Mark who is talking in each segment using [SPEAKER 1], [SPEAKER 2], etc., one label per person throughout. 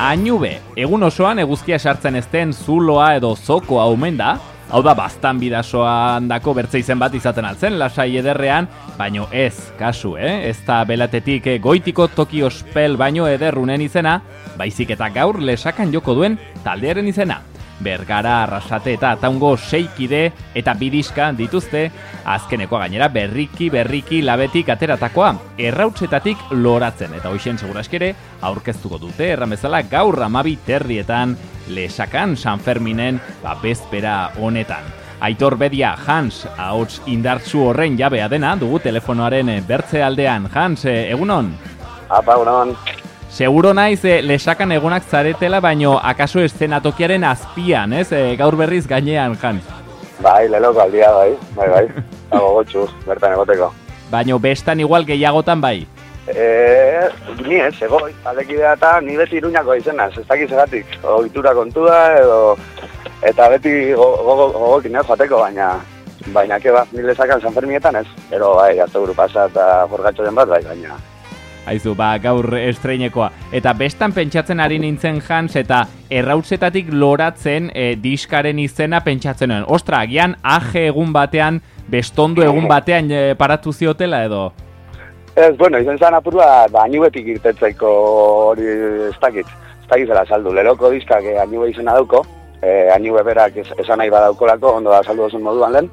[SPEAKER 1] Añube, egun osoan eguzkia sartzen ezten zuloa edo zokoa omen da. Hau da, baztan bidasoan dako bertze izen bat izaten altzen, lasai ederrean, baino ez, kasu, ez da belatetik goitiko toki ospel baino ederrunen izena, baizik eta gaur Lesakan joko duen taldearen izena. Bergara, Arrasate eta Ataungo 6 kide eta 2 diska dituzte, azkenekoa gainera berriki labetik ateratakoa, errautzetatik loratzen, eta hoixen seguraskere aurkeztuko dute, erran bezala gaur 12:30 Lesakan San Ferminen bezpera honetan. Aitor Bedia, Hans, ahots indartsu horren jabea dena, dugu telefonoaren bertze aldean. Hans, egunon?
[SPEAKER 2] Apa, egunon.
[SPEAKER 1] Seguro naiz Lesakan egunak zaretela, baino akaso eszenatokiaren azpian, ez? Gaur berriz gainean, Hans.
[SPEAKER 2] Bai, leloko aldia, bai. Dago gotxu, bertan egoteko.
[SPEAKER 1] Baino bestan igual gehiagotan bai?
[SPEAKER 2] Ni ez, egoi, aldekidea eta ni beti Iruñako izenaz, ez dakiz egatik. Ohitura kontua edo... Eta beti gogokin joateko, baina keba, ni Lesakan San Fermietan ez. Pero bai, azte pasa eta jorgatxo den bat, bai, baina...
[SPEAKER 1] Aizu, gaur estreinekoa. Eta bestan pentsatzen ari nintzen, Hans, eta errautzetatik loratzen diskaren izena pentsatzen nuen. Ostra, agian age egun batean, bestondo egun batean paratu ziotela edo?
[SPEAKER 2] Ez, bueno, izen zan apur bat, Añubetik irtetzeko hori ez dakit zela saldu. Leloko diskak Añube izena dauko, Añube berak esan nahi badaukolako, ondo da saldu dozun moduan lehen,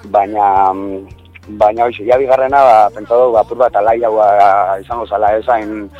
[SPEAKER 2] baina hoxe, ja bigarrena, pentsa dugu, apur bat alai hau izango zala ez hain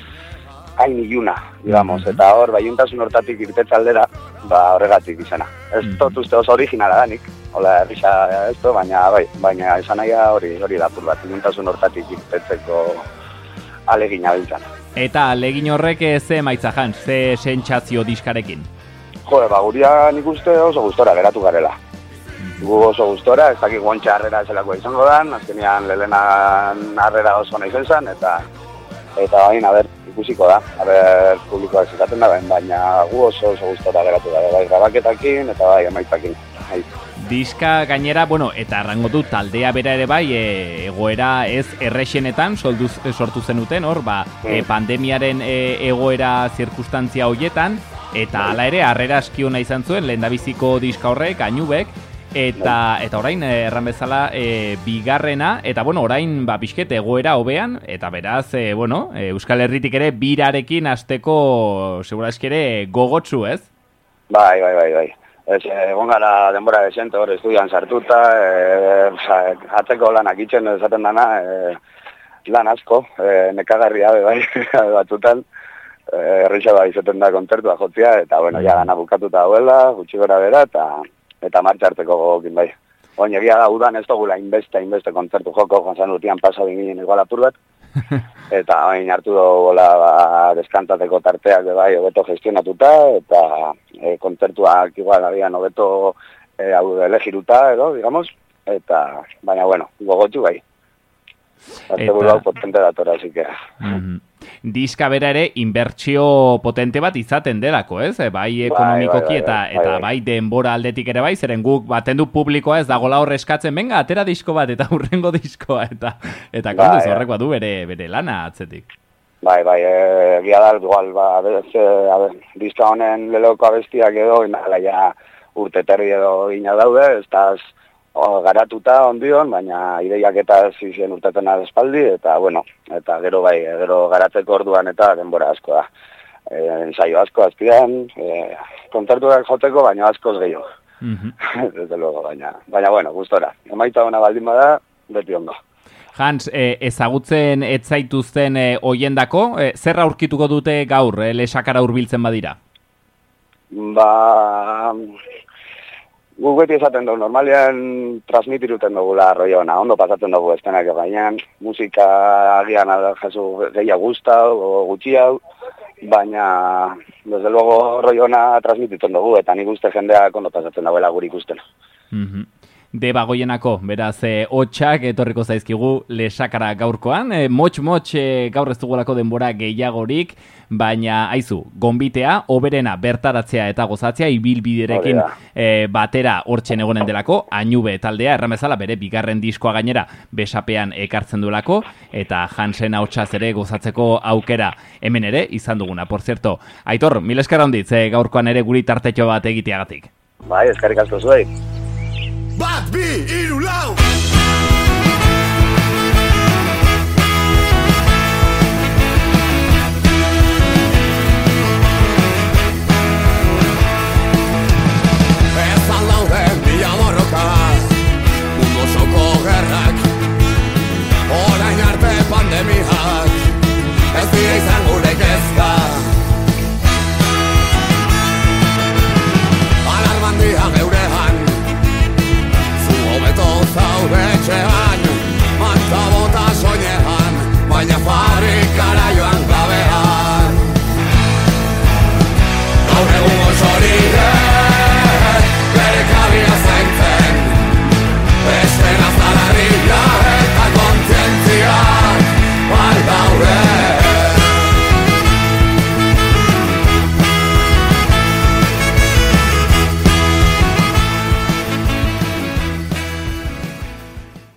[SPEAKER 2] iluna, digamos, eta hor, baiuntasun hortatik irtetza aldera, horregatik izena. Ez dut uste oso originala danik, hola, errisa ez du, baina esan nahi hori da apur bat, baiuntasun hortatik irtetzeko alegina biltzan.
[SPEAKER 1] Eta alegin horrek ze emaitza, Hans, ze sentsazio diskarekin?
[SPEAKER 2] Jo, guria nik uste oso gustora geratu garela. Gu oso gustora, ez dakik guantxe harrera ezelako izango dan, azkenean lehenen harrera oso nahi zen, eta baina, ikusiko da, publikoak zikaten da, baina gu oso gustora geratu da, bai, grabaketakin eta bai, emaitzakin.
[SPEAKER 1] Diska gainera, eta errango du taldea bera ere bai, egoera ez errexenetan sortu zenuten, hor, pandemiaren egoera zirkustantzia horietan, eta hala ere, harrera askiona izan zuen, lehendabiziko diska horrek, Añubek, eta orain erran bezala bigarrena, eta orain pixket egoera hobean, eta beraz, Euskal Herritik ere birarekin hasteko segura eskere gogotsu, ez?
[SPEAKER 2] Bai. Egon gara denbora desente hor estudian sartuta, atzeko lanak itxen esaten dana, lan asko, nekagarria bai, batzutan, errisa bai izaten da kontzertua jotzia, eta ja gana bukatuta dauela, gutxi gora bera, eta martxarteko gogokin bai. Oin egia da, udan ez dugula inbeste kontzertu joko, jantzan urtean pasa binginen igual apur bat, eta oin hartu dugu deskantateko tarteak bai, hobeto gestionatuta, eta kontzertuak igual abian hobeto elegiruta, digamos, eta baina gogotxu bai. Arte buru potente datora, así que...
[SPEAKER 1] Diska bera ere inbertsio potente bat izaten delako, ez? Bai ekonomikoki eta bai denbora aldetik ere bai, zeren guk baten du publikoa ez dagola hor eskatzen, venga, atera disko bat eta hurrengo diskoa, eta kontuz horrek badu bere lana atzetik. Bai,
[SPEAKER 2] egia da, igual, diska honen leloko abestiak edo, inala ja urte terri edo gina daude, ez da garatuta ondion, baina ideiak eta zizien urteten espaldi, eta gero garatzeko orduan eta denbora asko da. Ensaio asko azpian, kontzertuak joteko, baina askoz gehiago. Desde luego, baina gustora. Emaitza ona baldin bada, beti ondo.
[SPEAKER 1] Hans, ezagutzen ez zaituzten hoiendako, zer aurkituko dute gaur, Lesakara hurbiltzen badira?
[SPEAKER 2] Guk beti esaten dugu, normalean transmitiruten dugula arroiona, ondo pasatzen dugu estenak gainean, musika agian jasu gehiago guzta o gutxi hau, baina desde luego arroiona transmititen dugu, eta nik uste jendeak ondo pasatzen dagoela guri ikusten.
[SPEAKER 1] debagoienako, beraz, hotxak etorriko zaizkigu lesakara gaurkoan, motx gaur ez dugulako denbora gehiagorik, baina aizu, gonbitea, oberena bertaratzea eta gozatzea, ibilbiderekin batera hortzen egonen delako, Añube taldea, erramezala bere bigarren diskoa gainera besapean ekartzen duelako, eta Hansen ahotsaz ere gozatzeko aukera hemen ere izan duguna. Por cierto, Aitor, mil esker handitz, gaurkoan ere guri tartetxo bat egiteagatik.
[SPEAKER 2] Bai, eskerrik asko zuei.
[SPEAKER 3] Bat, bi, hiru, lau!